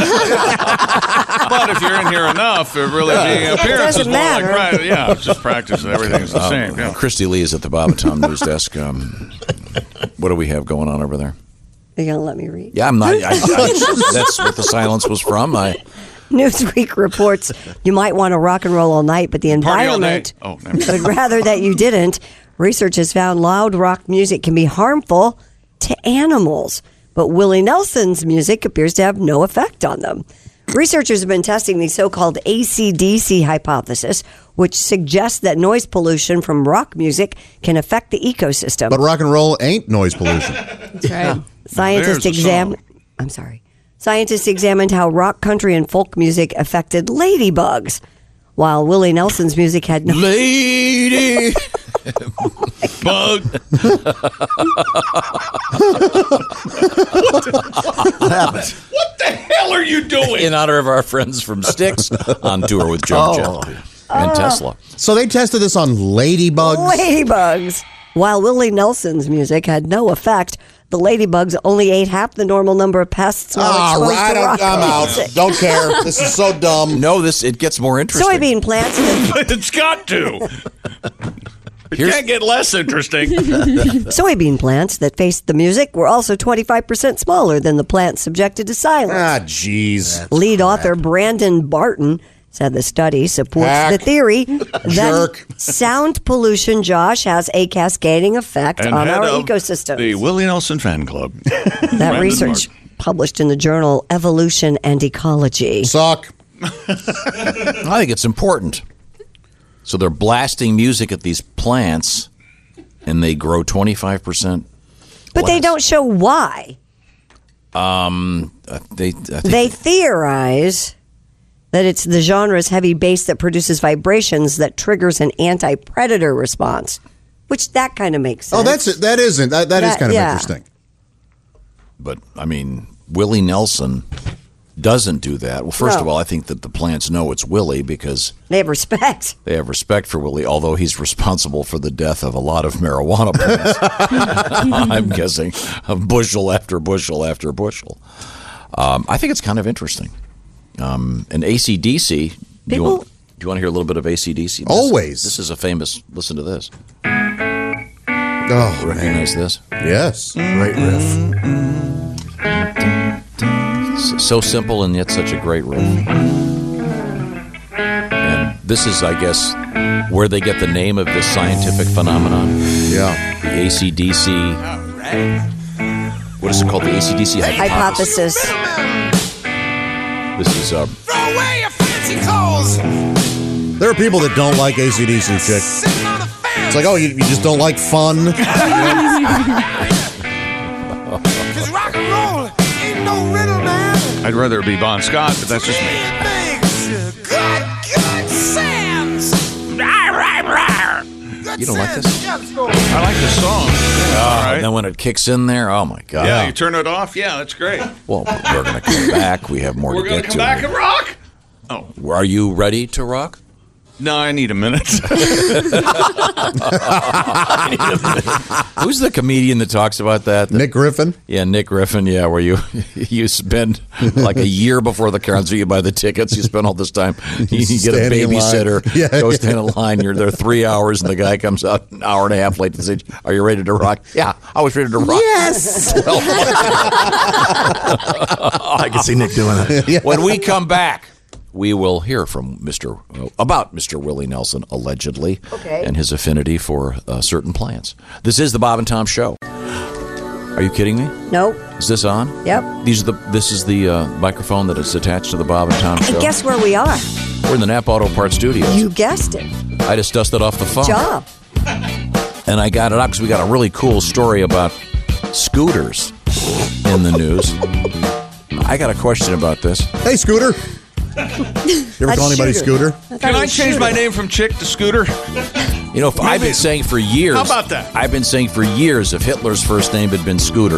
S3: if you're in here enough, it really being appearance is
S1: doesn't
S3: more
S1: matter.
S3: like, right, yeah, it's just practice and everything's the same.
S4: Uh,
S3: Yeah.
S4: Christy Lee is at the Bob and Tom News Desk. Um, what do we have going on over there?
S1: You're going to let me read?
S4: Yeah, I'm not. I, I, that's what the silence was from. I.
S1: Newsweek reports you might want to rock and roll all night, but the
S3: Party all day.
S1: environment
S3: Oh, never mind.
S1: would rather that you didn't. Research has found loud rock music can be harmful to animals, but Willie Nelson's music appears to have no effect on them. Researchers have been testing the so-called A C D C hypothesis, which suggests that noise pollution from rock music can affect the ecosystem.
S2: But rock and roll ain't noise pollution.
S6: That's right.
S1: Scientists
S3: There's a
S1: examined.
S3: song.
S1: I'm sorry. Scientists examined how rock, country, and folk music affected ladybugs, while Willie Nelson's music had no.
S4: Lady.
S3: Bug.
S5: What happened?
S3: What the hell are you doing?
S4: In honor of our friends from Styx on tour with Joan
S5: Oh.
S4: Jett and Tesla.
S2: So they tested this on ladybugs.
S1: Ladybugs. While Willie Nelson's music had no effect, the ladybugs only ate half the normal number of pests while
S2: Ah,
S1: exposed
S2: right.
S1: to
S2: I'm,
S1: rock
S2: I'm out.
S1: music.
S2: Don't care. This is so dumb.
S4: No, this it gets more interesting.
S1: Soybean plants.
S3: It's got to. It can't get less interesting.
S1: Soybean plants that faced the music were also twenty-five percent smaller than the plants subjected to silence.
S2: Ah, jeez.
S1: Lead author Brandon Barton said the study supports
S2: Hack.
S1: the theory that
S2: Jerk.
S1: sound pollution, Josh, has a cascading effect
S3: And
S1: on
S3: head
S1: our
S3: of
S1: ecosystem.
S3: The Willie Nelson fan club.
S1: That
S3: Brandon
S1: research
S3: Barton.
S1: published in the journal Evolution and Ecology.
S2: Suck.
S4: I think it's important. So they're blasting music at these plants, and they grow twenty-five percent.
S1: But they don't show why.
S4: Um, uh, they I think
S1: They theorize that it's the genre's heavy bass that produces vibrations that triggers an anti-predator response, which that kind of makes sense.
S2: Oh, that's it. That isn't. That, that is
S1: That-
S2: kind of
S1: yeah.
S2: interesting.
S4: But I mean, Willie Nelson doesn't do that. Well, first
S1: No.
S4: of all, I think that the plants know it's Willie because
S1: They have respect.
S4: they have respect for Willie, although he's responsible for the death of a lot of marijuana plants. I'm guessing of bushel after bushel after bushel. Um, I think it's kind of interesting. Um, and A C D C, do you,
S1: People-
S4: want, do you want to hear a little bit of A C D C? This-
S2: Always.
S4: This is a famous, listen to this.
S2: Oh,
S4: Recognize this?
S2: yes.
S5: Great riff.
S4: S- So simple and yet such a great riff. And this is, I guess, where they get the name of this scientific phenomenon.
S2: Yeah.
S4: The A C D C. What is it called? The A C D C hypothesis.
S1: Hypothesis.
S4: This is uh,
S8: Throw away your fancy clothes.
S2: There are people that don't like A C D C, chick.
S8: Sitting on the fence.
S2: It's like, oh, you, you just don't like fun.
S8: Cause rock and roll ain't no riddle, man.
S3: I'd rather it be Bon Scott, but that's just me.
S8: It makes good, good sense. Good
S4: You don't like
S8: sense.
S4: this?
S8: Yes, go.
S3: I like the song. All right.
S4: and then when it kicks in there, oh my god!
S3: Yeah, you turn it off. Yeah, that's great.
S4: Well, we're going to come back. We have more
S3: We're
S4: to
S3: going
S4: get
S3: to come
S4: to.
S3: back and rock. Oh,
S4: Are you ready to rock?
S3: no, I need a minute.
S4: Who's the comedian that talks about that?
S2: Nick Griffin.
S4: Yeah, Nick Griffin. Yeah, where you you spend like a year before the concert, you buy the tickets. You spend all this time. You, you get a
S2: Standing in line.
S4: babysitter.
S2: Yeah,
S4: go
S2: yeah.
S4: stand in line. You're there three hours, and the guy comes out an hour and a half late to say, "Are you ready to rock?" Yeah, I was ready to rock.
S1: Yes.
S5: I can see Nick doing it.
S4: When we come back, we will hear from Mister uh, about Mister Willie Nelson, allegedly,
S1: Okay.
S4: and his affinity for uh, certain plants. This is the Bob and Tom Show. Are you kidding me?
S1: Nope.
S4: Is this on?
S1: Yep.
S4: These are the. This is the uh, microphone that is attached to the Bob and Tom Show.
S1: And guess where we are?
S4: We're in the Napa Auto Parts Studios.
S1: You guessed it.
S4: I just dusted off the phone,
S1: Job.
S4: and I got it up because we got a really cool story about scooters in the news. I got a question about this.
S2: Hey, Scooter. You ever
S1: That's
S2: call anybody
S1: Shooter.
S2: Scooter?
S3: Can I change my name from Chick to Scooter?
S4: You know, if I've been saying for years.
S3: How about that?
S4: I've been saying for years if Hitler's first name had been Scooter,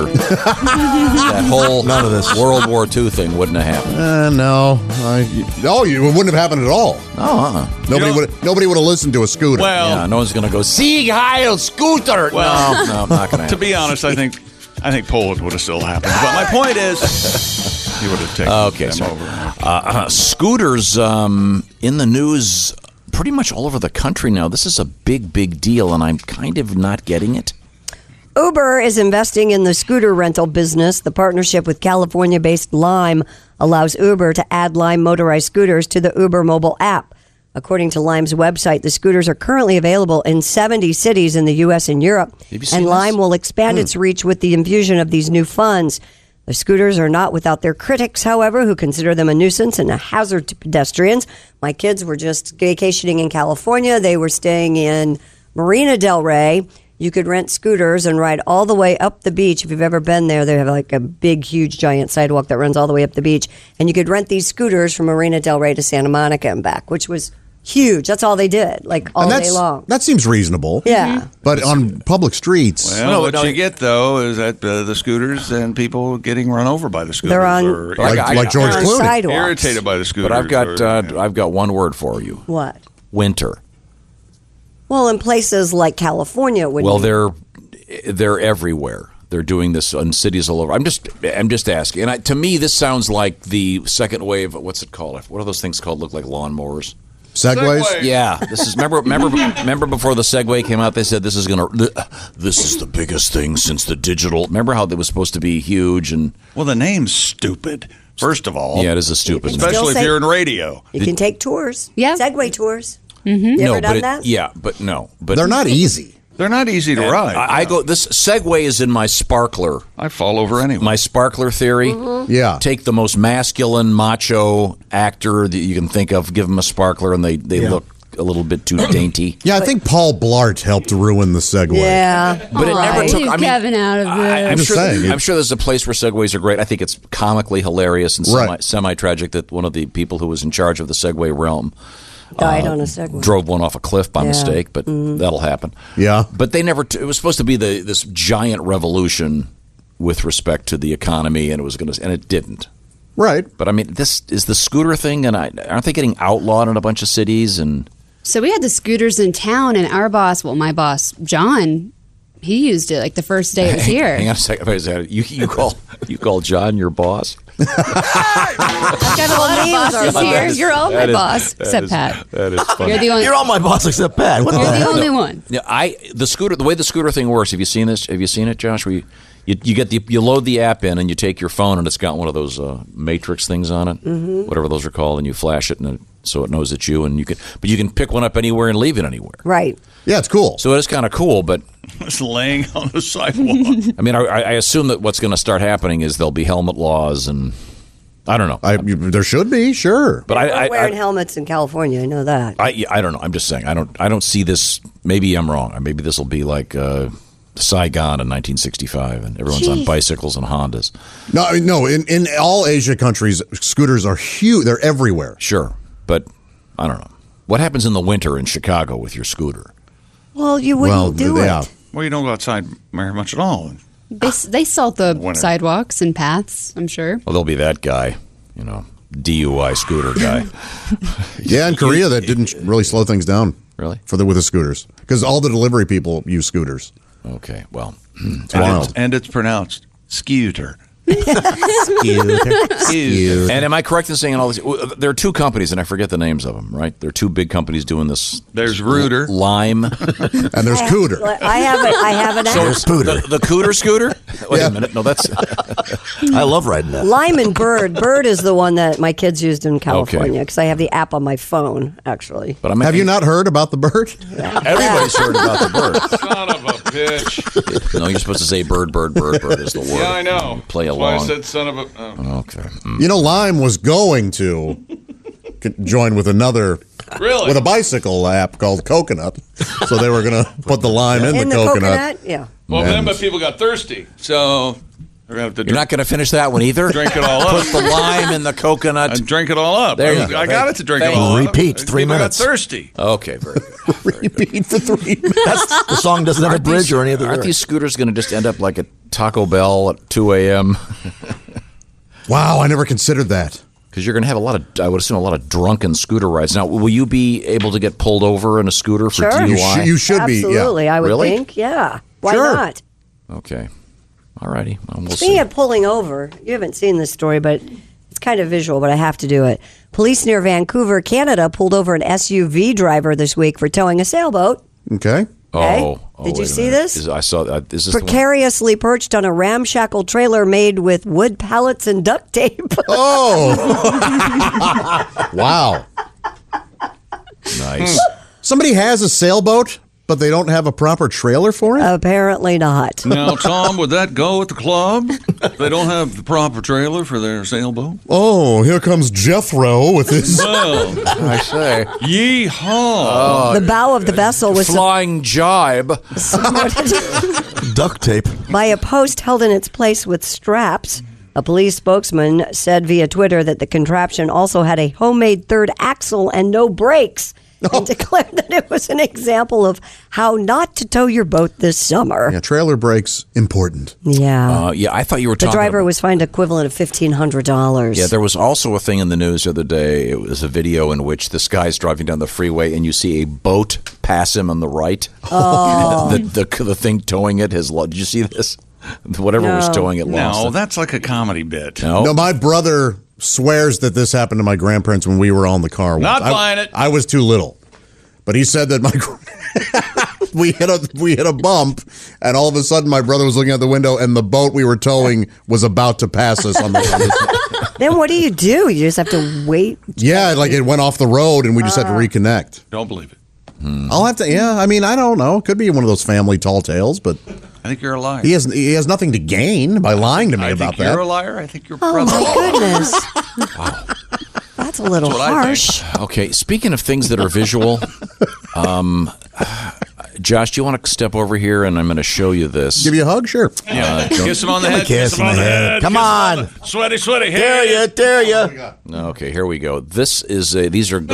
S4: that whole
S5: None of this.
S4: World War Two thing wouldn't have happened.
S2: Uh, no. I, oh, you, it wouldn't have happened at all.
S4: Oh, uh-uh.
S2: Nobody
S3: know-
S2: would. Nobody would have listened to a Scooter.
S3: Well,
S4: Yeah, no one's going to go, Sieg Heil Scooter.
S3: Well,
S4: no, no, I'm not going to
S3: to be honest, I think I think Poland would have still happened. But my point is, he would have taken
S4: Okay,
S3: them
S4: sorry.
S3: over.
S4: Uh, uh, scooters um, in the news pretty much all over the country now. This is a big, big deal, and I'm kind of not getting it.
S1: Uber is investing in the scooter rental business. The partnership with California-based Lime allows Uber to add Lime motorized scooters to the Uber mobile app. According to Lime's website, the scooters are currently available in seventy cities in the U S and Europe,
S4: Have you seen
S1: and
S4: this?
S1: Lime will expand its reach with the infusion of these new funds. The scooters are not without their critics, however, who consider them a nuisance and a hazard to pedestrians. My kids were just vacationing in California. They were staying in Marina Del Rey. You could rent scooters and ride all the way up the beach. If you've ever been there, they have like a big, huge, giant sidewalk that runs all the way up the beach. And you could rent these scooters from Marina Del Rey to Santa Monica and back, which was huge. That's all they did, like all
S2: and
S1: day
S2: that's,
S1: long.
S2: that seems reasonable.
S1: Yeah.
S2: But on public streets,
S3: Well,
S4: No,
S3: what
S4: no,
S3: you get though is that uh, the scooters and people getting run over by the scooters,
S1: They're on-
S3: or
S4: I
S2: like,
S4: got- I
S2: like
S4: got-
S2: George
S1: on
S2: Clooney.
S1: sidewalks.
S3: irritated by the scooters.
S4: But I've got
S3: or,
S4: uh,
S3: yeah.
S4: I've got one word for you:
S1: What?
S4: winter.
S1: Well, in places like California, when
S4: Well,
S1: you-
S4: they're they're everywhere. They're doing this in cities all over. I'm just I'm just asking. And I, to me, this sounds like the second wave. What's it called? What are those things called? Look like lawnmowers.
S2: Segways?
S3: Segway.
S4: Yeah, this is remember remember remember before the Segway came out, they said this is gonna this is the biggest thing since the digital. Remember how it was supposed to be huge and
S3: Well, the name's stupid. First of all,
S4: yeah, it is a stupid.
S1: can
S4: name.
S3: especially
S1: Still
S3: if
S1: say-
S3: you're in radio.
S1: You can take tours.
S6: Yeah.
S1: Segway tours.
S6: Mm-hmm.
S1: You
S4: no,
S1: ever
S4: but
S1: done
S4: it-
S1: that?
S4: yeah, but no, but
S2: They're not easy.
S3: They're not easy to
S4: And
S3: ride.
S4: I, I go. This Segway is in my sparkler.
S3: I fall over anyway.
S4: My sparkler theory.
S1: Mm-hmm.
S2: Yeah.
S4: Take the most masculine, macho actor that you can think of, give them a sparkler, and they, they
S2: Yeah.
S4: look a little bit too dainty.
S2: Yeah, I think Paul Blart helped ruin the Segway.
S1: Yeah.
S4: But it never
S6: Leave
S4: took. I mean,
S6: Kevin out of this.
S4: I, I'm
S2: just
S4: sure.
S2: saying, it-
S4: I'm sure there's a place where Segways are great. I think it's comically hilarious and semi,
S2: Right.
S4: semi-tragic that one of the people who was in charge of the Segway realm
S1: Died on a Segway.
S4: drove one off a cliff by
S1: Yeah.
S4: mistake. But that'll happen.
S2: Yeah.
S4: But they never. T- it was supposed to be the this giant revolution with respect to the economy, and it was going to, and it didn't.
S2: Right.
S4: But I mean, this is the scooter thing, and I, aren't they getting outlawed in a bunch of cities? And
S6: So we had the scooters in town, and our boss, well, my boss, John, he used it like the first day it was here.
S4: hang on a second, wait a second. You you call you call John your boss?
S6: I've got a lot of
S1: He was our
S6: bosses
S1: boss.
S6: here. You're all my
S4: That is-
S6: boss,
S4: that
S6: except
S4: is-
S6: Pat.
S4: That is funny.
S6: You're the only.
S5: You're all my boss except Pat. What the
S6: You're the
S5: hell?
S6: only one.
S4: Yeah, I the scooter the way the scooter thing works. Have you seen this? Have you seen it, Josh? Where you, you, you get the you load the app in and you take your phone and it's got one of those uh, matrix things on it, mm-hmm. whatever those are called, and you flash it and it, so it knows it's you, and you can but you can pick one up anywhere and leave it anywhere.
S1: Right.
S2: Yeah, it's cool.
S4: So it is kind of cool, but
S3: was laying on the sidewalk.
S4: I mean, I, I assume that what's going to start happening is there'll be helmet laws and I don't know.
S2: I, you- there should be, sure.
S4: But
S1: We're
S4: I, I,
S1: wearing
S4: I,
S1: helmets in California. I know that.
S4: I, yeah, I don't know. I'm just saying. I don't. I don't see this. Maybe I'm wrong. Maybe this will be like uh, Saigon in nineteen sixty-five, and everyone's on
S1: Jeez.
S4: bicycles and Hondas.
S2: No, I- no. In, in all Asia countries, scooters are huge. They're everywhere.
S4: Sure, but I don't know. What happens in the winter in Chicago with your scooter?
S1: Well, you wouldn't
S2: Well,
S1: do
S2: yeah.
S1: it.
S3: Well, you don't go outside very much at all.
S6: They they salt the
S3: Winter.
S6: sidewalks and paths. I'm sure.
S4: Well, there'll be that guy, you know, D U I scooter guy.
S2: Yeah, in Korea, that didn't really slow things down.
S4: Really?
S2: For the with the scooters, because all the delivery people use scooters.
S4: Okay, well,
S2: It's
S3: And
S2: wild.
S3: it's, and it's pronounced scooter.
S4: and am I correct in saying all this? There are two companies, and I forget the names of them. Right? There are two big companies doing this.
S3: There's Rooter.
S4: Lime,
S2: and there's Cooter.
S1: I have a, I have an app.
S4: the, the Cooter scooter. Wait
S2: Yeah.
S4: a minute. No, that's
S5: I love riding that.
S1: Lime and Bird. Bird is the one that my kids used in California because I have the app on my phone, actually.
S4: But I'm
S2: Have you not heard about the bird?
S4: Everybody's heard about the bird.
S3: Son of a bitch.
S4: No, you're supposed to say bird, bird, bird, bird is the word.
S3: Yeah, I know.
S4: Play
S3: That's why I
S4: along.
S3: said son of a. Oh.
S4: Okay. Mm.
S2: You know, Lime was going to co- join with another
S3: Really?
S2: with a bicycle app called Coconut. So they were going to put the lime in,
S1: In
S2: the,
S1: the
S2: coconut.
S1: coconut, yeah.
S3: Well,
S2: And-
S3: then, but people got thirsty, so they're gonna have to
S4: You're not going to finish that one either.
S3: drink it all up.
S4: Put the lime in the coconut.
S3: and drink it all up.
S4: There you
S3: I,
S4: go.
S3: I got it to drink
S4: Thank
S3: it all
S5: you.
S3: up.
S5: Repeat, three
S3: People
S5: minutes.
S3: got thirsty.
S4: Okay, very good.
S2: Repeat for three minutes.
S5: That's, the song doesn't have a
S4: Aren't
S5: bridge
S4: these-
S5: or any of the
S4: Aren't
S5: lyrics.
S4: these scooters going to just end up like a Taco Bell at two a.m.?
S2: Wow, I never considered that.
S4: Because you're going to have a lot of, I would assume, a lot of drunken scooter rides. Now, will you be able to get pulled over in a scooter for
S1: Sure.
S4: D U I?
S2: You, sh- you should be.
S1: Absolutely,
S2: Yeah.
S1: I would
S4: Really?
S1: think. Yeah. Why
S2: Sure.
S1: not?
S4: Okay. All righty. Well, we'll
S1: Speaking
S4: see.
S1: of pulling over, you haven't seen this story, but it's kind of visual, but I have to do it. Police near Vancouver, Canada, pulled over an S U V driver this week for towing a sailboat.
S2: Okay.
S1: Okay.
S4: Oh, oh,
S1: Did you
S4: wait a
S1: see
S4: minute.
S1: this?
S4: Is, I saw that. Is this the one?
S1: Precariously perched on a ramshackle trailer made with wood pallets and duct tape.
S2: Oh. Wow.
S4: Nice.
S2: Somebody has a sailboat, but they don't have a proper trailer for it?
S1: Apparently not.
S3: Now, Tom, would that go at the club? They don't have the proper trailer for their sailboat.
S2: Oh, here comes Jethro with his.
S3: Well,
S4: I say.
S3: yeehaw!
S1: The bow of the vessel was
S4: Flying jibe.
S1: supported
S5: Duct tape.
S1: by a post held in its place with straps. A police spokesman said via Twitter that the contraption also had a homemade third axle and no brakes, and declared that it was an example of how not to tow your boat this summer.
S2: Yeah, trailer brakes, important.
S1: Yeah.
S4: Uh, yeah, I thought you were
S1: the
S4: talking
S1: driver
S4: about,
S1: was fined equivalent of fifteen hundred dollars.
S4: Yeah, there was also a thing in the news the other day. It was a video in which this guy's driving down the freeway and you see a boat pass him on the right.
S1: Oh.
S4: the, the, the thing towing it has. lo- Did you see this? Whatever was
S1: No.
S4: towing it lost
S3: No,
S4: it.
S3: that's like a comedy bit.
S4: No?
S2: No, my brother swears that this happened to my grandparents when we were on the car.
S3: Not
S2: once.
S3: buying
S2: I,
S3: it.
S2: I was too little, but he said that my we hit a we hit a bump, and all of a sudden my brother was looking out the window, and the boat we were towing was about to pass us on the. On the
S1: Then what do you do? You just have to wait.
S2: yeah, like it went off the road, and we just had to reconnect.
S3: Don't believe it.
S2: Hmm. I'll have to. Yeah, I mean, I don't know. It could be one of those family tall tales, but
S3: I think you're a liar.
S2: he has he has nothing to gain by lying to me
S3: I
S2: about
S3: think you're
S2: that.
S3: a liar. I think you're.
S1: Oh
S3: brother.
S1: my goodness! Wow, that's a little
S3: That's what I
S1: harsh.
S4: Okay, speaking of things that are visual, um, Josh, do you want to step over here and I'm going to show you this?
S2: Give you a hug, sure.
S3: Yeah, kiss him on the
S5: Give him a
S3: head.
S5: kiss
S3: him
S5: on the head. Come
S3: kiss him
S5: on.
S3: the- sweaty, sweaty.
S5: Dare
S3: Hey.
S5: you, dare you.
S4: Okay, here we go. This is a, these are.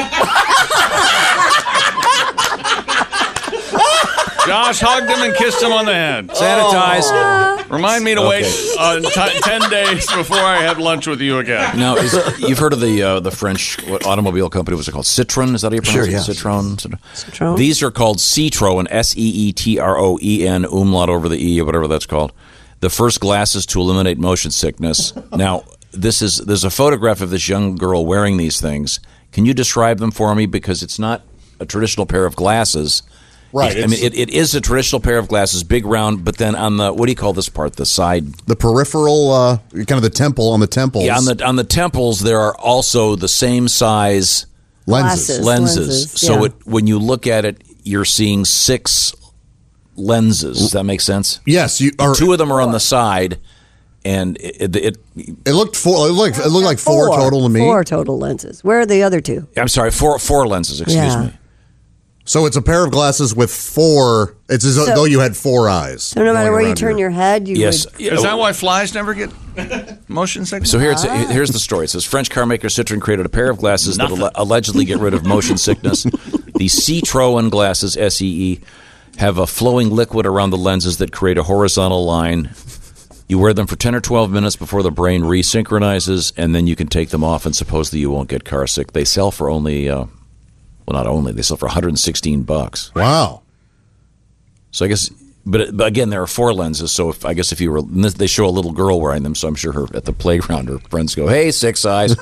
S3: Josh hugged him and kissed him on the head.
S4: Sanitized.
S3: Remind me to
S4: Okay.
S3: wait uh, t- ten days before I have lunch with you again.
S4: Now, is, you've heard of the uh, the French what automobile company was it called? Citroen? Is that how you pronounce
S5: Sure,
S4: it?
S5: yes.
S4: Citroen.
S1: Citroen.
S4: These are called Citroen, S E E T R O E N, umlaut over the E, or whatever that's called. The first glasses to eliminate motion sickness. Now, this is there's a photograph of this young girl wearing these things. Can you describe them for me? Because it's not a traditional pair of glasses.
S2: Right.
S4: I mean, it, it is a traditional pair of glasses, big round, but then on the, what do you call this part? The side?
S2: The peripheral, uh, kind of the temple on the temples.
S4: Yeah, on the on the temples, there are also the same size
S2: lenses.
S1: Glasses.
S4: lenses.
S1: lenses,
S4: So
S1: yeah.
S4: it, when you look at it, you're seeing six lenses. Does that make sense?
S2: Yes, you are.
S4: Two of them are on the side, and it. it, it
S2: It looked four. It looked, it looked like four, total to me.
S1: Four total lenses. Where are the other two?
S4: I'm sorry, four four lenses. Excuse
S1: Yeah.
S4: me.
S2: So it's a pair of glasses with four. It's as
S1: So-
S2: though you had four eyes.
S1: So no matter
S2: going
S1: where you
S2: around
S1: turn
S2: here.
S1: your head, you
S4: Yes.
S1: would.
S3: Is that why flies never get motion sickness?
S4: So here it's, here's the story. It says French car maker Citroen created a pair of glasses that alle- allegedly get rid of motion sickness. The Citroen glasses, S E E, have a flowing liquid around the lenses that create a horizontal line. You wear them for ten or twelve minutes before the brain resynchronizes, and then you can take them off and supposedly you won't get car sick. They sell for only, uh, well, not only, they sell for one hundred sixteen bucks.
S2: Wow.
S4: So I guess, but, but again, there are four lenses. So if I guess if you were, and this- they show a little girl wearing them. So I'm sure her at the playground, her friends go, "Hey, six eyes."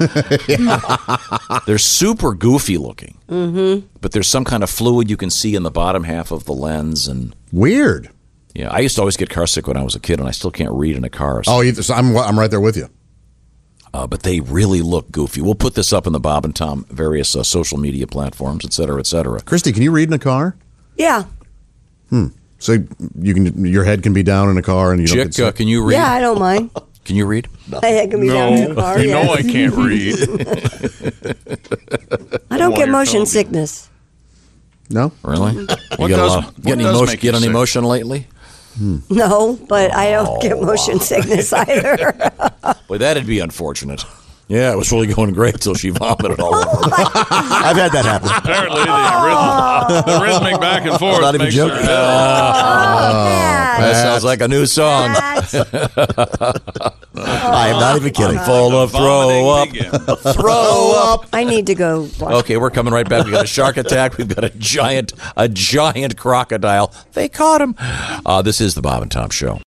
S4: They're super goofy looking, mm-hmm. but there's some kind of fluid you can see in the bottom half of the lens, and
S2: Weird.
S4: yeah, I used to always get car sick when I was a kid, and I still can't read in a car. So,
S2: Oh, either, so I'm I'm right there with you.
S4: uh, but they really look goofy. We'll put this up in the Bob and Tom various uh, social media platforms, et cetera, et cetera.
S2: Christy, can you read in a car?
S1: Yeah.
S2: So you can your head can be down in a car and you don't
S4: Chick,
S2: get sick.
S4: uh, can you read?
S1: Yeah, I don't mind.
S4: Can you read?
S1: My head can be down in the car.
S3: you know
S1: yes.
S3: I can't read.
S1: I don't
S3: While
S1: get
S3: you're
S1: motion
S3: talking.
S1: sickness.
S2: No.
S4: Really? You
S3: What
S4: get, a
S3: does-
S4: lot,
S3: what
S4: get any,
S3: does
S4: motion,
S3: make
S4: get
S3: you
S4: any
S3: sick?
S4: motion lately?
S1: No, but I don't get motion sickness either.
S4: Boy, that'd be unfortunate. Yeah, it was really going great until she vomited all over me.
S5: I've had that happen.
S3: Apparently, the, rhythm, the rhythmic back and forth
S5: Not even
S3: makes her
S5: joking.
S3: head.
S4: That sounds like a new song.
S5: I am not even kidding.
S4: Full of throw up.
S3: Vomiting begins.
S5: Throw up.
S1: I need to go watch.
S4: Okay, we're coming right back. We got a shark attack. We've got a giant, a giant crocodile. They caught him. Uh, this is the Bob and Tom Show.